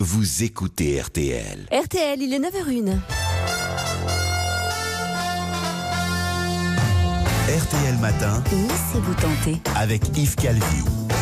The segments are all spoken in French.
vous écoutez RTL. RTL, il est 9h01. RTL Matin, Laissez-vous tenter avec Yves Calvi.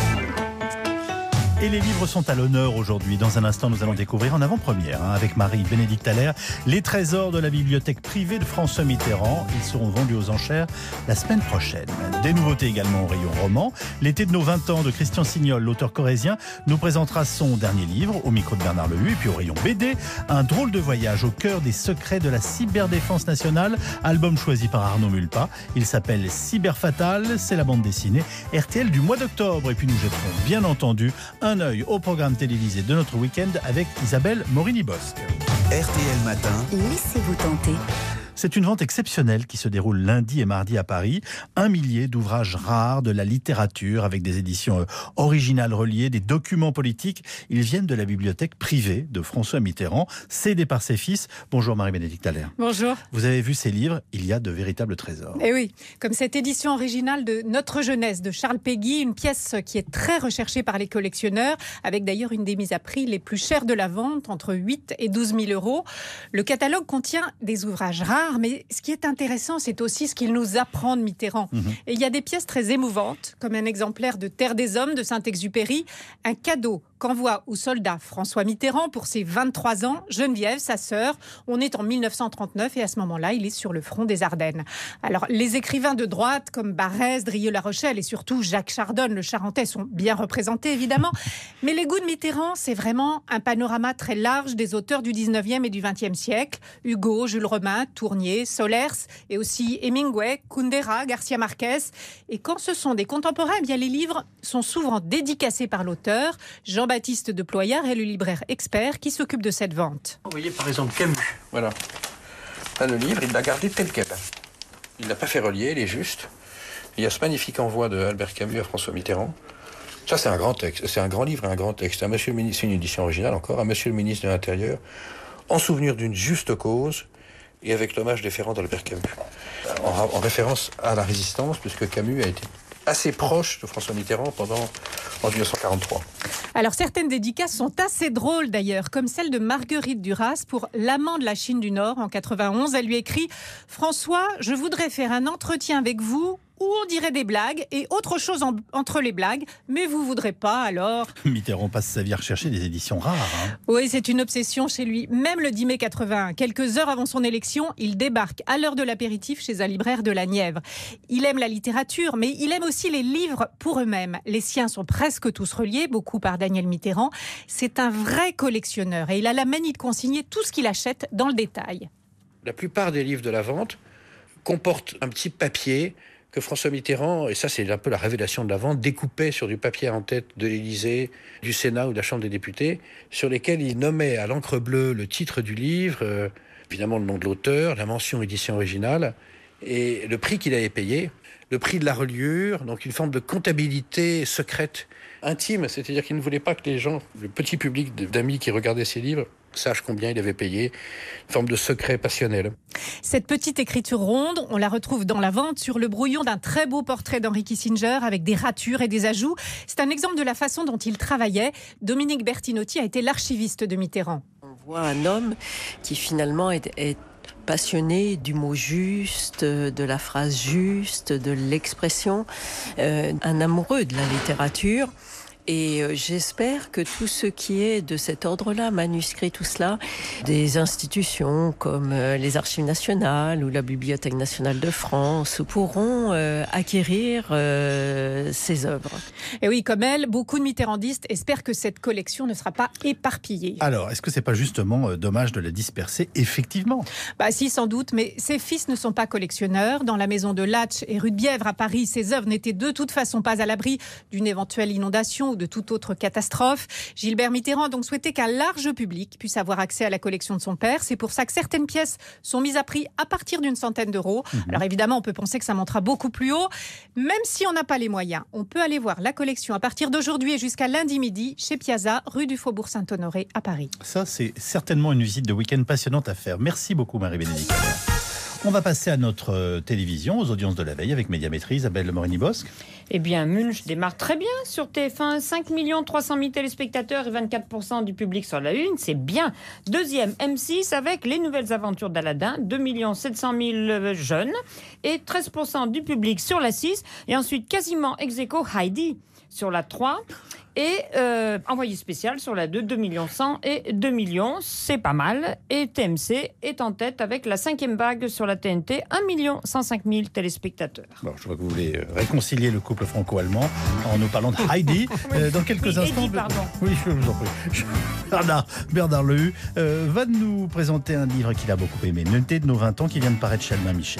Et les livres sont à l'honneur aujourd'hui. Dans un instant, nous allons découvrir en avant-première, avec Marie-Bénédicte Allaire, les trésors de la bibliothèque privée de François Mitterrand. Ils seront vendus aux enchères la semaine prochaine. Des nouveautés également au rayon roman. L'été de nos 20 ans de Christian Signol, l'auteur corrézien, nous présentera son dernier livre au micro de Bernard Lehu. Et puis au rayon BD, un drôle de voyage au cœur des secrets de la cyberdéfense nationale. Album choisi par Arnaud Mulpa. Il s'appelle Cyberfatal. C'est la bande dessinée RTL du mois d'octobre. Et puis nous jetterons bien entendu un œil au programme télévisé de notre week-end avec Isabelle Morini-Bosque. RTL Matin, Laissez-vous tenter. C'est une vente exceptionnelle qui se déroule lundi et mardi à Paris. 1 millier d'ouvrages rares de la littérature avec des éditions originales reliées, des documents politiques. Ils viennent de la bibliothèque privée de François Mitterrand, cédée par ses fils. Bonjour Marie-Bénédicte Allaire. Bonjour. Vous avez vu ces livres, il y a de véritables trésors. Et oui, comme cette édition originale de Notre jeunesse de Charles Péguy, une pièce qui est très recherchée par les collectionneurs, avec d'ailleurs une des mises à prix les plus chères de la vente, entre 8 et 12 000 euros. Le catalogue contient des ouvrages rares, mais ce qui est intéressant, c'est aussi ce qu'il nous apprend de Mitterrand. Et il y a des pièces très émouvantes, comme un exemplaire de Terre des Hommes de Saint-Exupéry, un cadeau qu'envoie au soldat François Mitterrand pour ses 23 ans, Geneviève, sa sœur. On est en 1939 et à ce moment-là, il est sur le front des Ardennes. Alors, les écrivains de droite comme Barrès, Drieux-La Rochelle et surtout Jacques Chardonne, le Charentais, sont bien représentés évidemment. Mais les goûts de Mitterrand, c'est vraiment un panorama très large des auteurs du 19e et du 20e siècle. Hugo, Jules Romain, Tournier, Solers et aussi Hemingway, Kundera, Garcia Marquez. Et quand ce sont des contemporains, eh bien les livres sont souvent dédicacés par l'auteur. Jean-Baptiste de Ployard est le libraire expert qui s'occupe de cette vente. Vous voyez par exemple Camus, voilà. Là, le livre, il l'a gardé tel quel. Il ne l'a pas fait relier, il est juste. Il y a ce magnifique envoi de Albert Camus à François Mitterrand. Ça, c'est un grand texte, c'est un grand livre et un grand texte. À Monsieur le ministre, c'est une édition originale encore, à Monsieur le ministre de l'Intérieur, en souvenir d'une juste cause et avec l'hommage déférent d'Albert Camus. En référence à la résistance, puisque Camus a été assez proche de François Mitterrand en 1943. Alors certaines dédicaces sont assez drôles d'ailleurs, comme celle de Marguerite Duras pour L'amant de la Chine du Nord en 91. Elle lui écrit « François, je voudrais faire un entretien avec vous où on dirait des blagues et autre chose entre les blagues, mais vous voudrez pas alors ?» Mitterrand passe sa vie à rechercher des éditions rares. Oui, c'est une obsession chez lui. Même le 10 mai 81, quelques heures avant son élection, il débarque à l'heure de l'apéritif chez un libraire de la Nièvre. Il aime la littérature, mais il aime aussi les livres pour eux-mêmes. Les siens sont presque tous reliés, beaucoup par Daniel Mitterrand. C'est un vrai collectionneur et il a la manie de consigner tout ce qu'il achète dans le détail. La plupart des livres de la vente comportent un petit papier que François Mitterrand, et ça c'est un peu la révélation de la vente, découpait sur du papier en tête de l'Élysée, du Sénat ou de la Chambre des députés, sur lesquels il nommait à l'encre bleue le titre du livre, évidemment le nom de l'auteur, la mention édition originale, et le prix qu'il avait payé, le prix de la reliure, donc une forme de comptabilité secrète, intime, c'est-à-dire qu'il ne voulait pas que les gens, le petit public d'amis qui regardaient ses livres, sache combien il avait payé, une forme de secret passionnel. Cette petite écriture ronde, on la retrouve dans la vente sur le brouillon d'un très beau portrait d'Henry Kissinger avec des ratures et des ajouts. C'est un exemple de la façon dont il travaillait. Dominique Bertinotti a été l'archiviste de Mitterrand. On voit un homme qui finalement est passionné du mot juste, de la phrase juste, de l'expression, un amoureux de la littérature. Et j'espère que tout ce qui est de cet ordre-là, manuscrit, tout cela, des institutions comme les Archives nationales ou la Bibliothèque nationale de France pourront acquérir ces œuvres. Et oui, comme elle, beaucoup de mitterrandistes espèrent que cette collection ne sera pas éparpillée. Alors, est-ce que c'est pas justement dommage de la disperser, effectivement ? Bah si, sans doute, mais ses fils ne sont pas collectionneurs. Dans la maison de Latch et rue de Bièvre à Paris, ses œuvres n'étaient de toute façon pas à l'abri d'une éventuelle inondation ou de toute autre catastrophe. Gilbert Mitterrand a donc souhaité qu'un large public puisse avoir accès à la collection de son père. C'est pour ça que certaines pièces sont mises à prix à partir d'une centaine d'euros. Alors évidemment, on peut penser que ça montera beaucoup plus haut. Même si on n'a pas les moyens, on peut aller voir la collection à partir d'aujourd'hui et jusqu'à lundi midi chez Piazza, rue du Faubourg Saint-Honoré à Paris. Ça, c'est certainement une visite de week-end passionnante à faire. Merci beaucoup, Marie-Bénédicte. On va passer à notre télévision, aux audiences de la veille avec Médiamétrie, Isabelle Morini-Bosque. Eh bien, Munch démarre très bien sur TF1. 5 300 000 téléspectateurs et 24% du public sur la une. C'est bien. Deuxième, M6 avec Les Nouvelles Aventures d'Aladin. 2 700 000 jeunes et 13% du public sur la 6. Et ensuite, quasiment ex aequo, Heidi sur la 3. Et envoyé spécial sur la 2, 2 100 000 et 2 millions, c'est pas mal. Et TMC est en tête avec la 5e vague sur la TNT, 1 105 000 téléspectateurs. Bon, je vois que vous voulez réconcilier le couple franco-allemand en nous parlant de Heidi. Dans quelques instants. Eddie, pardon. Oui, je vous en prie. Bernard Lehu va nous présenter un livre qu'il a beaucoup aimé, L'été de nos 20 ans, qui vient de paraître chez Albin Michel.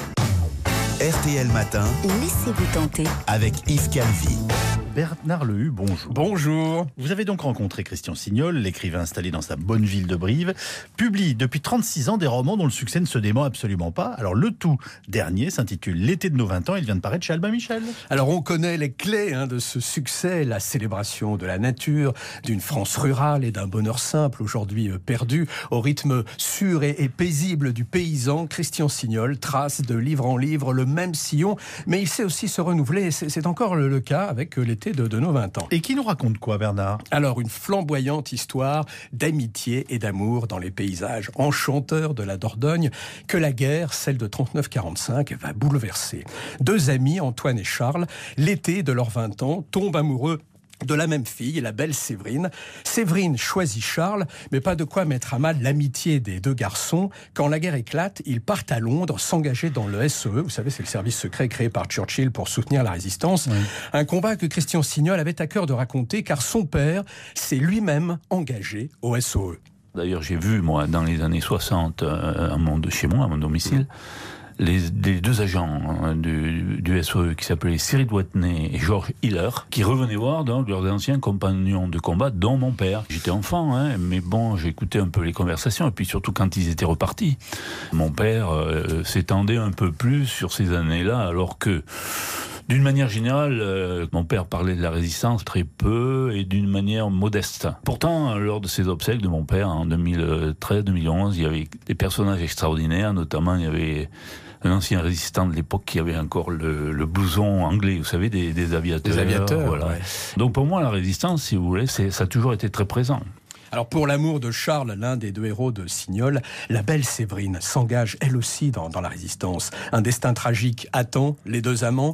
RTL Matin, Laissez-vous tenter. avec Yves Calvi. Bernard Lehu, bonjour. Bonjour. Vous avez donc rencontré Christian Signol, l'écrivain installé dans sa bonne ville de Brive, publie depuis 36 ans des romans dont le succès ne se dément absolument pas. Alors le tout dernier s'intitule L'été de nos 20 ans, il vient de paraître chez Albin Michel. Alors on connaît les clés de ce succès, la célébration de la nature, d'une France rurale et d'un bonheur simple aujourd'hui perdu, au rythme sûr et paisible du paysan. Christian Signol trace de livre en livre le même sillon, mais il sait aussi se renouveler, c'est encore le cas avec l'été de nos 20 ans. Et qui nous raconte quoi, Bernard ? Alors, une flamboyante histoire d'amitié et d'amour dans les paysages enchanteurs de la Dordogne que la guerre, celle de 39-45, va bouleverser. Deux amis, Antoine et Charles, l'été de leurs 20 ans, tombent amoureux de la même fille, la belle Séverine. Séverine choisit Charles, mais pas de quoi mettre à mal l'amitié des deux garçons. Quand la guerre éclate, ils partent à Londres s'engager dans le SEE. Vous savez, c'est le service secret créé par Churchill pour soutenir la résistance. Oui. Un combat que Christian Signol avait à cœur de raconter, car son père s'est lui-même engagé au SEE. D'ailleurs, j'ai vu, moi, dans les années 60, chez moi, à mon domicile, les deux agents du SEE qui s'appelaient Cyril Watney et George Hiller, qui revenaient voir donc leurs anciens compagnons de combat, dont mon père. J'étais enfant, mais bon, j'écoutais un peu les conversations, et puis surtout quand ils étaient repartis. Mon père s'étendait un peu plus sur ces années-là, alors que d'une manière générale, mon père parlait de la résistance très peu et d'une manière modeste. Pourtant, lors de ces obsèques de mon père, en 2013-2011, il y avait des personnages extraordinaires, notamment il y avait un ancien résistant de l'époque qui avait encore le blouson anglais, vous savez, des aviateurs. Des aviateurs, voilà. Ouais. Donc pour moi, la résistance, si vous voulez, ça a toujours été très présent. Alors pour l'amour de Charles, l'un des deux héros de Signol, la belle Séverine s'engage elle aussi dans la résistance. Un destin tragique attend les deux amants.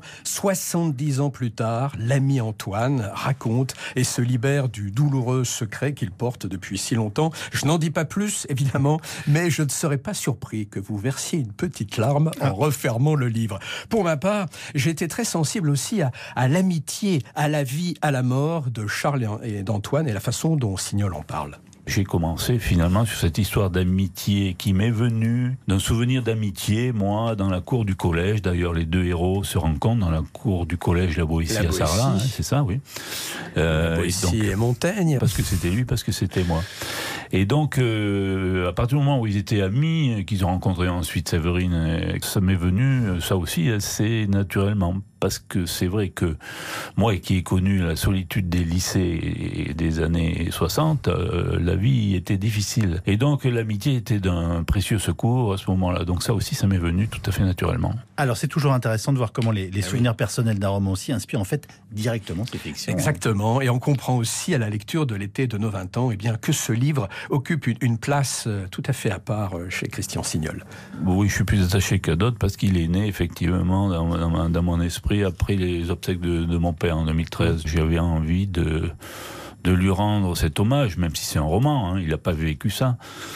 70 ans plus tard, l'ami Antoine raconte et se libère du douloureux secret qu'il porte depuis si longtemps. Je n'en dis pas plus, évidemment, mais je ne serais pas surpris que vous versiez une petite larme en refermant le livre. Pour ma part, j'ai été très sensible aussi à l'amitié, à la vie, à la mort de Charles et d'Antoine et la façon dont Signol en parle. J'ai commencé finalement sur cette histoire d'amitié qui m'est venue d'un souvenir d'amitié, moi, dans la cour du collège. D'ailleurs, les deux héros se rencontrent dans la cour du collège La Boétie à Sarlat, c'est ça, oui. La Boétie et Montaigne. Parce que c'était lui, parce que c'était moi. Et donc, à partir du moment où ils étaient amis, qu'ils ont rencontré ensuite Séverine, ça m'est venu, ça aussi, assez naturellement. Parce que c'est vrai que moi, qui ai connu la solitude des lycées des années 60, la vie était difficile. Et donc, l'amitié était d'un précieux secours à ce moment-là. Donc ça aussi, ça m'est venu tout à fait naturellement. Alors, c'est toujours intéressant de voir comment les souvenirs personnels d'un romancier inspirent en fait directement ses fictions. Exactement. Et on comprend aussi à la lecture de L'été de nos 20 ans, que ce livre occupe une place tout à fait à part chez Christian Signol. Oui, je suis plus attaché qu'à d'autres parce qu'il est né effectivement dans mon esprit après les obsèques de mon père en 2013. J'avais envie de lui rendre cet hommage, même si c'est un roman, il n'a pas vécu ça.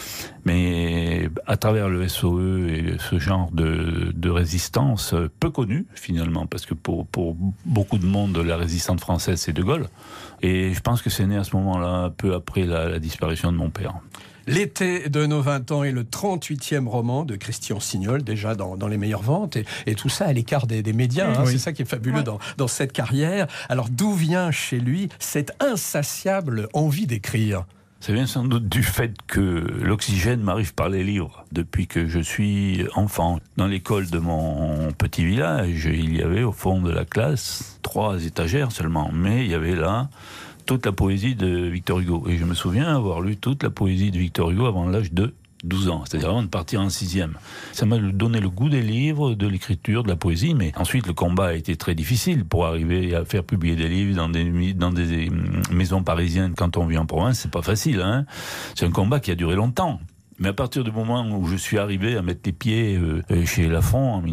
Mais à travers le SEE et ce genre de résistance peu connue finalement, parce que pour beaucoup de monde, la résistante française, c'est De Gaulle. Et je pense que c'est né à ce moment-là, peu après la disparition de mon père. L'été de nos 20 ans est le 38e roman de Christian Signol, déjà dans les meilleures ventes, et tout ça à l'écart des médias. Oui. C'est ça qui est fabuleux dans cette carrière. Alors d'où vient chez lui cette insatiable envie d'écrire ? Ça vient sans doute du fait que l'oxygène m'arrive par les livres. Depuis que je suis enfant, dans l'école de mon petit village, il y avait au fond de la classe 3 étagères seulement, mais il y avait là toute la poésie de Victor Hugo. Et je me souviens avoir lu toute la poésie de Victor Hugo avant l'âge de 12 ans, c'est-à-dire avant de partir en 6e. Ça m'a donné le goût des livres, de l'écriture, de la poésie, mais ensuite le combat a été très difficile pour arriver à faire publier des livres dans des maisons parisiennes. Quand on vit en province, c'est pas facile, hein. C'est un combat qui a duré longtemps. Mais à partir du moment où je suis arrivé à mettre les pieds chez Lafon en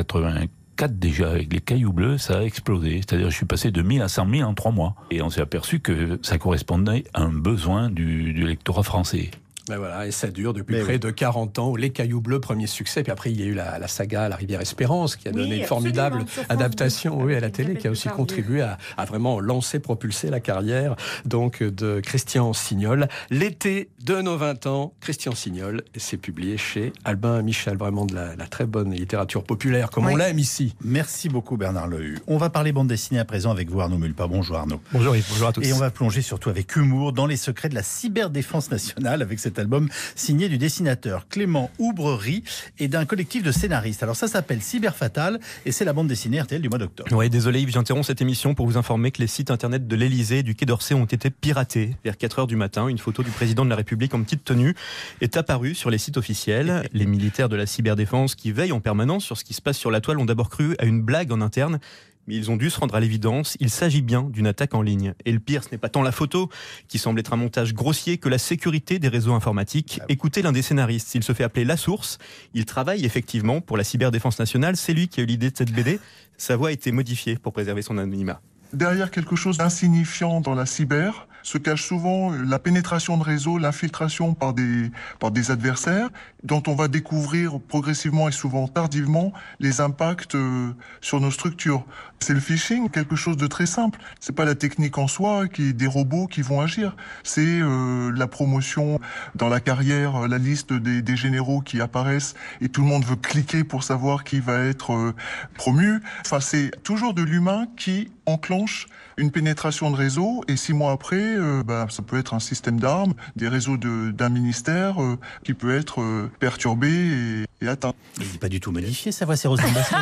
1984 déjà, avec les Cailloux Bleus, ça a explosé. C'est-à-dire je suis passé de 1000 à 100 000 en 3 mois. Et on s'est aperçu que ça correspondait à un besoin du lectorat français. Ben voilà, et ça dure depuis près de 40 ans. Les Cailloux Bleus, premier succès. Puis après, il y a eu la saga La Rivière Espérance, qui a donné une formidable adaptation à la télé, qui a aussi contribué à vraiment lancer, propulser la carrière donc de Christian Signol. L'été de nos 20 ans, Christian Signol, c'est publié chez Albin Michel. Vraiment de la très bonne littérature populaire, comme on l'aime ici. Merci beaucoup Bernard Lehu. On va parler bande dessinée à présent avec vous Arnaud Mulpa. Bonjour Arnaud. Bonjour Yves, bonjour à tous. Et on va plonger surtout avec humour dans les secrets de la cyberdéfense nationale avec cet album signé du dessinateur Clément Oubrerie et d'un collectif de scénaristes. Alors ça s'appelle Cyber Fatal et c'est la bande dessinée RTL du mois d'octobre. Oui, désolé Yves, j'interromps cette émission pour vous informer que les sites internet de l'Élysée et du Quai d'Orsay ont été piratés. Vers 4h du matin, une photo du président de la République en petite tenue est apparue sur les sites officiels. Les militaires de la cyberdéfense qui veillent en permanence sur ce qui se passe sur la toile ont d'abord cru à une blague en interne. Mais ils ont dû se rendre à l'évidence, il s'agit bien d'une attaque en ligne. Et le pire, ce n'est pas tant la photo, qui semble être un montage grossier, que la sécurité des réseaux informatiques. Écoutez l'un des scénaristes, il se fait appeler La Source. Il travaille effectivement pour la cyberdéfense nationale, c'est lui qui a eu l'idée de cette BD. Sa voix a été modifiée pour préserver son anonymat. Derrière quelque chose d'insignifiant dans la cyber se cache souvent la pénétration de réseau, l'infiltration par des adversaires dont on va découvrir progressivement et souvent tardivement les impacts sur nos structures. C'est le phishing, quelque chose de très simple. C'est pas la technique en soi, des robots qui vont agir. C'est la promotion dans la carrière, la liste des généraux qui apparaissent et tout le monde veut cliquer pour savoir qui va être promu. Enfin, c'est toujours de l'humain qui enclenche une pénétration de réseau et 6 mois après, ça peut être un système d'armes, des réseaux d'un ministère qui peut être perturbé et atteint. Il n'est pas du tout modifié, sa voix, c'est Roselyne Bachelot.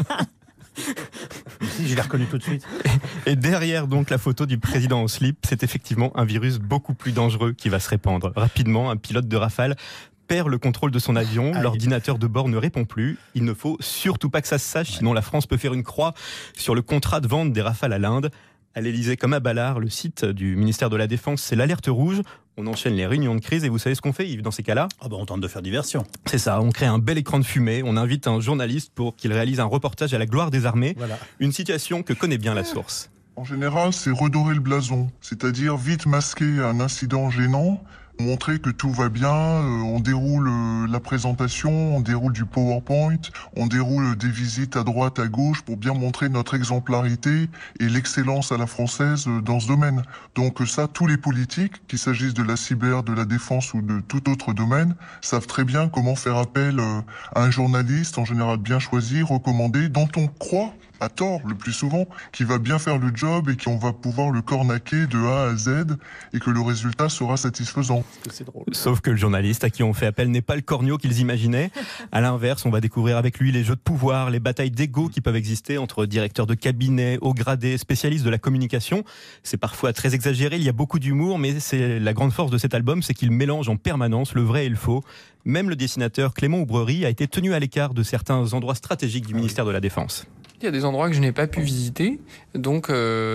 Je l'ai reconnu tout de suite. Et derrière donc la photo du président en slip, c'est effectivement un virus beaucoup plus dangereux qui va se répandre. Rapidement, un pilote de Rafale perd le contrôle de son avion, l'ordinateur de bord ne répond plus. Il ne faut surtout pas que ça se sache, sinon la France peut faire une croix sur le contrat de vente des Rafales à l'Inde. À l'Élysée comme à Ballard, le site du ministère de la Défense, c'est l'alerte rouge. On enchaîne les réunions de crise et vous savez ce qu'on fait, Yves, dans ces cas-là ? On tente de faire diversion. C'est ça, on crée un bel écran de fumée, on invite un journaliste pour qu'il réalise un reportage à la gloire des armées. Voilà. Une situation que connaît bien La Source. En général, c'est redorer le blason, c'est-à-dire vite masquer un incident gênant, montrer que tout va bien, on déroule la présentation, on déroule du PowerPoint, on déroule des visites à droite, à gauche pour bien montrer notre exemplarité et l'excellence à la française dans ce domaine. Donc ça, tous les politiques, qu'il s'agisse de la cyber, de la défense ou de tout autre domaine, savent très bien comment faire appel à un journaliste, en général bien choisi, recommandé, dont on croit à tort le plus souvent, qui va bien faire le job et qu'on va pouvoir le cornaquer de A à Z et que le résultat sera satisfaisant. C'est drôle. Sauf que le journaliste à qui on fait appel n'est pas le corneau qu'ils imaginaient. À l'inverse, on va découvrir avec lui les jeux de pouvoir, les batailles d'ego qui peuvent exister entre directeurs de cabinet, hauts gradés, spécialistes de la communication. C'est parfois très exagéré, il y a beaucoup d'humour, mais c'est la grande force de cet album, c'est qu'il mélange en permanence le vrai et le faux. Même le dessinateur Clément Oubrerie a été tenu à l'écart de certains endroits stratégiques du ministère de la Défense. Il y a des endroits que je n'ai pas pu visiter, donc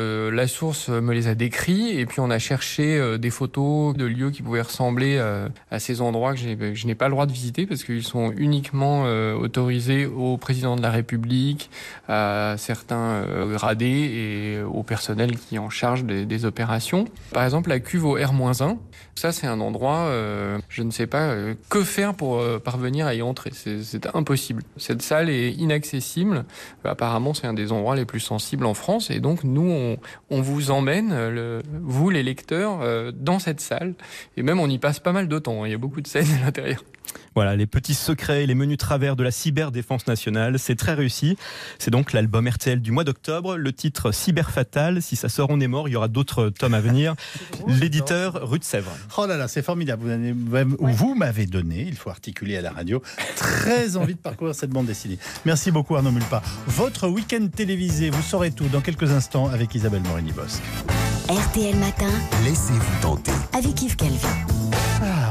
La Source me les a décrits et puis on a cherché des photos de lieux qui pouvaient ressembler à ces endroits que je n'ai pas le droit de visiter parce qu'ils sont uniquement autorisés au président de la République, à certains gradés et au personnel qui est en charge des opérations. Par exemple, la cuve au R-1, ça c'est un endroit, je ne sais pas que faire pour parvenir à y entrer, c'est impossible. Cette salle est inaccessible, apparemment c'est un des endroits les plus sensibles en France et donc nous on vous emmène, vous les lecteurs, dans cette salle et même on y passe pas mal de temps, il y a beaucoup de scènes à l'intérieur. Voilà, les petits secrets et les menus travers de la cyberdéfense nationale, c'est très réussi. C'est donc l'album RTL du mois d'octobre, le titre Cyber Fatal. Si ça sort, on est mort, il y aura d'autres tomes à venir. L'éditeur Rue de Sèvres. Oh là là, c'est formidable. Vous m'avez donné, il faut articuler à la radio, très envie de parcourir cette bande dessinée. Merci beaucoup Arnaud Mulpa. Votre week-end télévisé, vous saurez tout dans quelques instants avec Isabelle Morini-Bosque. RTL Matin, Laissez-vous tenter. avec Yves Calvi.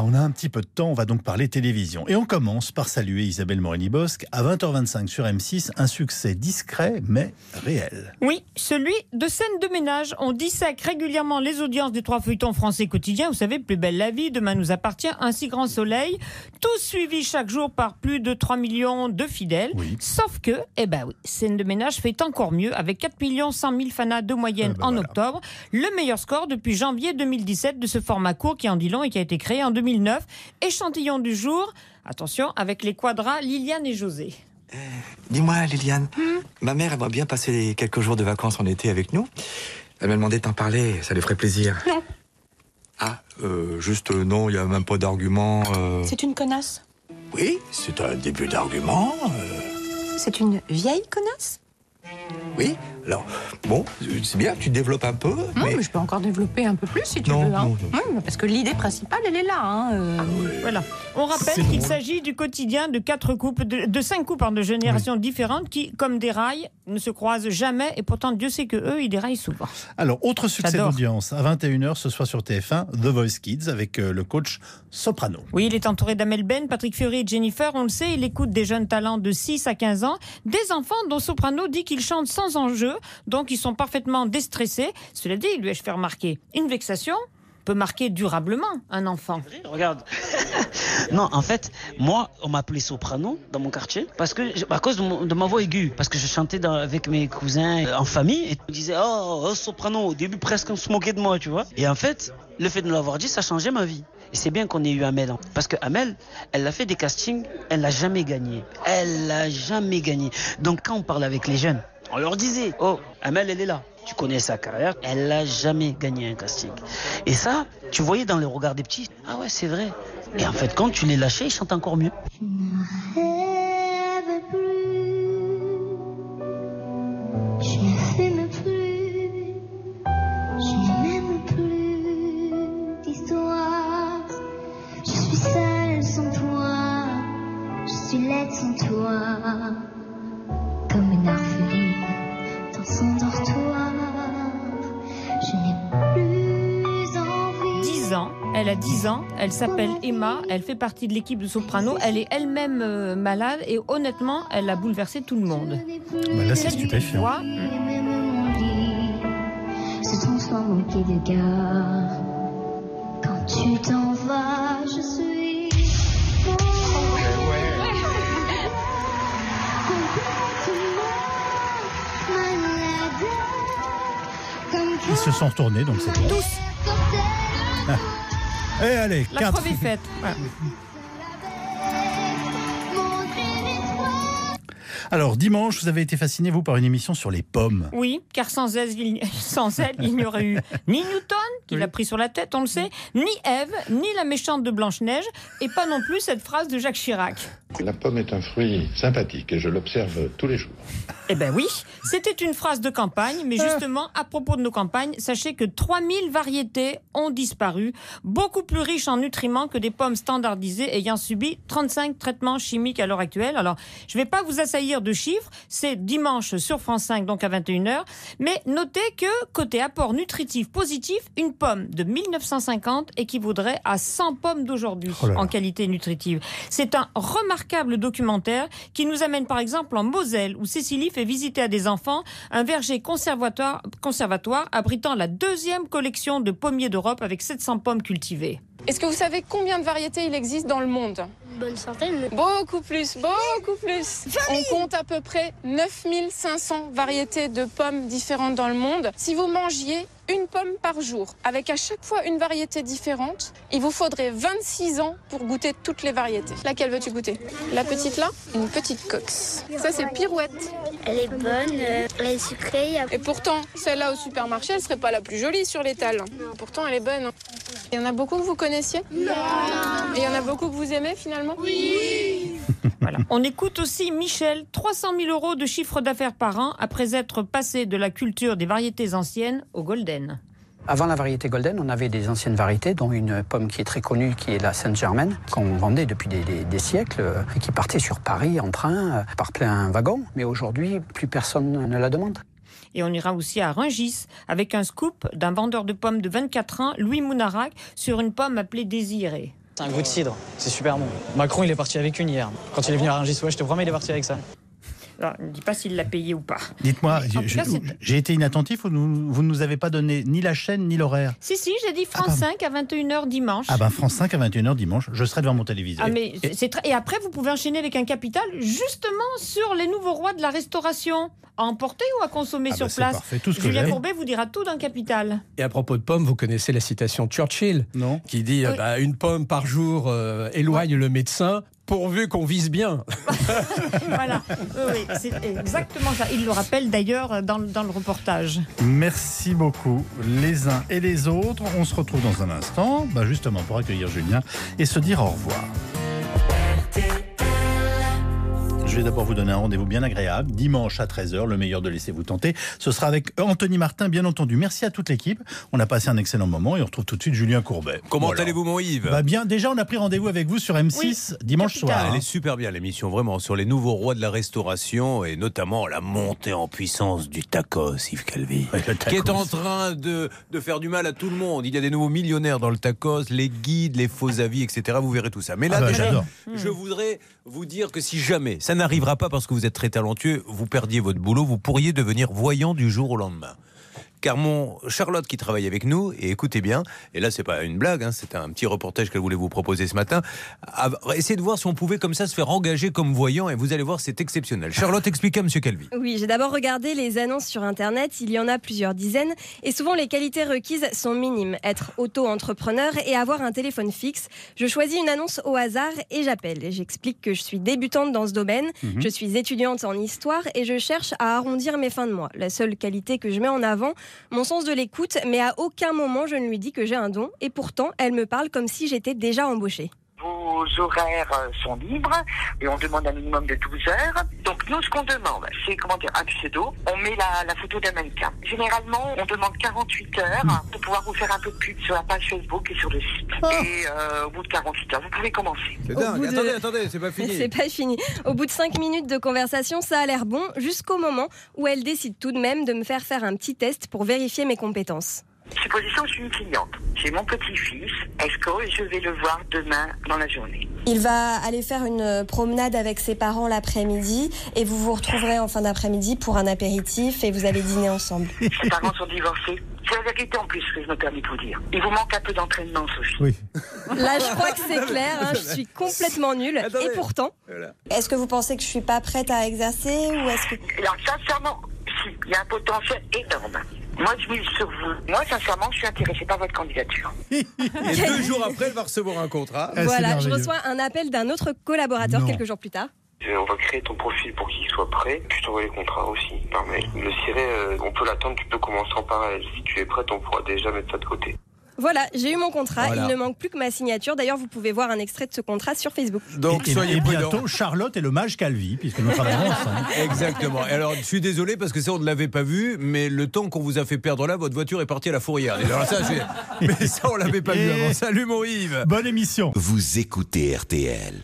on a un petit peu de temps, on va donc parler télévision. Et on commence par saluer Isabelle Morini-Bosc. À 20h25 sur M6, un succès discret mais réel. Oui, celui de Scène de ménage. On dissèque régulièrement les audiences des 3 feuilletons français quotidiens. Vous savez, Plus belle la vie, Demain nous appartient, Ainsi grand soleil. Tous suivis chaque jour par plus de 3 millions de fidèles. Oui. Sauf que, Scène de ménage fait encore mieux avec 4 100 000 fanas de moyenne octobre. Le meilleur score depuis janvier 2017 de ce format court qui en dit long et qui a été créé en 2009. Échantillon du jour, attention, avec les quadras Liliane et José. Dis-moi, Liliane, ma mère aimerait bien passer quelques jours de vacances en été avec nous. Elle m'a demandé de t'en parler, ça lui ferait plaisir. Non. Ah, non, il n'y a même pas d'argument. C'est une connasse. Oui, c'est un début d'argument. C'est une vieille connasse. Oui, alors, bon, c'est bien, tu développes un peu. Non, mais je peux encore développer un peu plus si tu veux. Hein. Non. Oui, parce que l'idée principale, elle est là. Voilà. On rappelle qu'il s'agit du quotidien de 5 couples de générations différentes qui, comme des rails, ne se croisent jamais. Et pourtant, Dieu sait qu'eux, ils déraillent souvent. Alors, autre succès d'audience, à 21h ce soir sur TF1, The Voice Kids avec le coach Soprano. Oui, il est entouré d'Amel Ben, Patrick Fiori et Jennifer. On le sait, il écoute des jeunes talents de 6 à 15 ans. Des enfants dont Soprano dit qu'ils chantent sans enjeu, donc ils sont parfaitement déstressés. Cela dit, lui ai-je fait remarquer, une vexation peut marquer durablement un enfant. Regarde. Non, en fait, moi, on m'appelait Soprano dans mon quartier parce que, à cause de ma voix aiguë, parce que je chantais avec mes cousins en famille et on disait oh Soprano. Au début, presque on se moquait de moi, tu vois. Et en fait, le fait de me l'avoir dit, ça a changé ma vie. Et c'est bien qu'on ait eu Amel. Parce que Amel, elle a fait des castings, elle n'a jamais gagné. Donc quand on parle avec les jeunes, on leur disait oh, Amel, elle est là. Tu connais sa carrière, elle n'a jamais gagné un casting. Et ça, tu voyais dans les regards des petits, ah ouais, c'est vrai. Et en fait, quand tu les lâchais, ils chantent encore mieux. Je rêve plus, je ne fume plus, je n'aime plus d'histoire. Je suis seule sans toi, je suis laide sans toi, comme une orpheline dans son dortoir. Je n'ai plus envie. 10 ans, elle a 10 ans, elle s'appelle Emma, elle fait partie de l'équipe de Soprano, elle est elle-même malade et honnêtement, elle a bouleversé tout le monde. Là, c'est stupéfiant. Se transforme en pied de gare. Quand tu t'en vas, je suis Ils se sont retournés, donc c'est bon. Tous. Et allez, la 4. preuve est faite. Ouais. Alors, dimanche, vous avez été fasciné, vous, par une émission sur les pommes. Oui, car sans elle, il n'y aurait eu ni Newton, qui l'a pris sur la tête, on le sait, ni Ève, ni la méchante de Blanche-Neige, et pas non plus cette phrase de Jacques Chirac. La pomme est un fruit sympathique et je l'observe tous les jours. Eh ben oui, c'était une phrase de campagne, mais justement, à propos de nos campagnes, sachez que 3000 variétés ont disparu, beaucoup plus riches en nutriments que des pommes standardisées ayant subi 35 traitements chimiques à l'heure actuelle. Alors, je ne vais pas vous assaillir de chiffres, c'est dimanche sur France 5, donc à 21h, mais notez que, côté apport nutritif positif, une pomme de 1950 équivaudrait à 100 pommes d'aujourd'hui en qualité nutritive. C'est un remarquable documentaire qui nous amène par exemple en Moselle, où Cécilie fait visiter à des enfants un verger conservatoire abritant la 2e collection de pommiers d'Europe avec 700 pommes cultivées. Est-ce que vous savez combien de variétés il existe dans le monde ? Une bonne centaine. Beaucoup plus. On compte à peu près 9500 variétés de pommes différentes dans le monde. Si vous mangiez une pomme par jour, avec à chaque fois une variété différente, il vous faudrait 26 ans pour goûter toutes les variétés. Laquelle veux-tu goûter ? La petite là ? Une petite cox. Ça c'est Pirouette. Elle est bonne, elle est sucrée. Et pourtant, celle-là au supermarché, elle serait pas la plus jolie sur l'étal. Pourtant, elle est bonne. Il y en a beaucoup que vous connaissiez ? Non. Et il y en a beaucoup que vous aimez finalement ? Oui. Voilà. On écoute aussi Michel, 300 000 € de chiffre d'affaires par an après être passé de la culture des variétés anciennes au golden. Avant la variété golden, on avait des anciennes variétés, dont une pomme qui est très connue, qui est la Sainte-Germaine, qu'on vendait depuis des siècles, et qui partait sur Paris en train, par plein wagon. Mais aujourd'hui, plus personne ne la demande. Et on ira aussi à Rungis, avec un scoop d'un vendeur de pommes de 24 ans, Louis Mounarac, sur une pomme appelée Désirée. C'est un goût de cidre, c'est super bon. Macron, il est parti avec une hier. Quand il est venu à Rungis, ouais, je te promets, il est parti avec ça. Alors, ne dis pas s'il l'a payé ou pas. Dites-moi, En tout cas, j'ai été inattentif ou vous ne nous avez pas donné ni la chaîne ni l'horaire? Si, j'ai dit France 5 à 21h dimanche. Ah ben France 5 à 21h dimanche, je serai devant mon téléviseur. Ah, mais et après, vous pouvez enchaîner avec un capital justement sur les nouveaux rois de la restauration. À emporter ou à consommer sur place. Parfait, tout ce que Julien j'ai. Courbet vous dira tout d'un capital. Et à propos de pommes, vous connaissez la citation Churchill, qui dit une pomme par jour éloigne le médecin, pourvu qu'on vise bien. Voilà, oui, c'est exactement ça. Il le rappelle d'ailleurs dans le reportage. Merci beaucoup les uns et les autres. On se retrouve dans un instant, justement pour accueillir Julien et se dire au revoir. Je vais d'abord vous donner un rendez-vous bien agréable, dimanche à 13h, le meilleur de Laissez-vous tenter. Ce sera avec Anthony Martin, bien entendu. Merci à toute l'équipe. On a passé un excellent moment et on retrouve tout de suite Julien Courbet. Comment allez-vous, mon Yves? Bien, déjà, on a pris rendez-vous avec vous sur M6 dimanche soir. Elle est super bien, l'émission, vraiment, sur les nouveaux rois de la restauration et notamment la montée en puissance du tacos, Yves Calvi, qui est en train de faire du mal à tout le monde. Il y a des nouveaux millionnaires dans le tacos, les guides, les faux avis, etc. Vous verrez tout ça. Mais là, déjà, je voudrais vous dire que si jamais ça n'arrivera pas parce que vous êtes très talentueux, vous perdiez votre boulot, vous pourriez devenir voyant du jour au lendemain. Car mon Charlotte qui travaille avec nous, et écoutez bien, et là c'est pas une blague, c'est un petit reportage qu'elle voulait vous proposer ce matin, essayez de voir si on pouvait comme ça se faire engager comme voyant, et vous allez voir, c'est exceptionnel. Charlotte, expliquez à Monsieur Calvi. Oui, j'ai d'abord regardé les annonces sur Internet, il y en a plusieurs dizaines, et souvent les qualités requises sont minimes. Être auto-entrepreneur et avoir un téléphone fixe. Je choisis une annonce au hasard et j'appelle. J'explique que je suis débutante dans ce domaine, je suis étudiante en histoire et je cherche à arrondir mes fins de mois. La seule qualité que je mets en avant, mon sens de l'écoute, mais à aucun moment je ne lui dis que j'ai un don, et pourtant elle me parle comme si j'étais déjà embauchée. Vos horaires sont libres et on demande un minimum de 12 heures. Donc nous, ce qu'on demande, c'est un pseudo. On met la photo d'un mannequin. Généralement, on demande 48 heures pour pouvoir vous faire un peu de pub sur la page Facebook et sur le site. Et au bout de 48 heures, vous pouvez commencer. C'est dingue. Attendez, c'est pas fini. C'est pas fini. Au bout de 5 minutes de conversation, ça a l'air bon, jusqu'au moment où elle décide tout de même de me faire un petit test pour vérifier mes compétences. Supposition, je suis une cliente. J'ai mon petit-fils, Esco, et je vais le voir demain dans la journée. Il va aller faire une promenade avec ses parents l'après-midi et vous vous retrouverez en fin d'après-midi pour un apéritif et vous allez dîner ensemble. Ses parents sont divorcés. C'est la vérité en plus que je me permets de vous dire. Il vous manque un peu d'entraînement, Sophie. Oui. Là, je crois que c'est clair, je suis complètement nulle. Et pourtant, est-ce que vous pensez que je suis pas prête à exercer ou est-ce que... Alors, sincèrement, si, il y a un potentiel énorme. Moi, je mise sur vous. Moi, sincèrement, je suis intéressée par votre candidature. Et 2 jours après, elle va recevoir un contrat. Voilà, je reçois un appel d'un autre collaborateur quelques jours plus tard. On va créer ton profil pour qu'il soit prêt, puis je t'envoie les contrats aussi par mail. Le ciré, on peut l'attendre, tu peux commencer en parallèle. Si tu es prête, on pourra déjà mettre ça de côté. Voilà, j'ai eu mon contrat, Voilà. il ne manque plus que ma signature. D'ailleurs, vous pouvez voir un extrait de ce contrat sur Facebook. Donc, et soyez bientôt, prudents. Charlotte et le mage Calvi, puisque nous travaillons ensemble. Exactement. Et alors, je suis désolé parce que ça, on ne l'avait pas vu, mais le temps qu'on vous a fait perdre là, votre voiture est partie à la fourrière. Et alors ça, mais ça, on l'avait pas vu avant. Salut, mon Yves. Bonne émission. Vous écoutez RTL.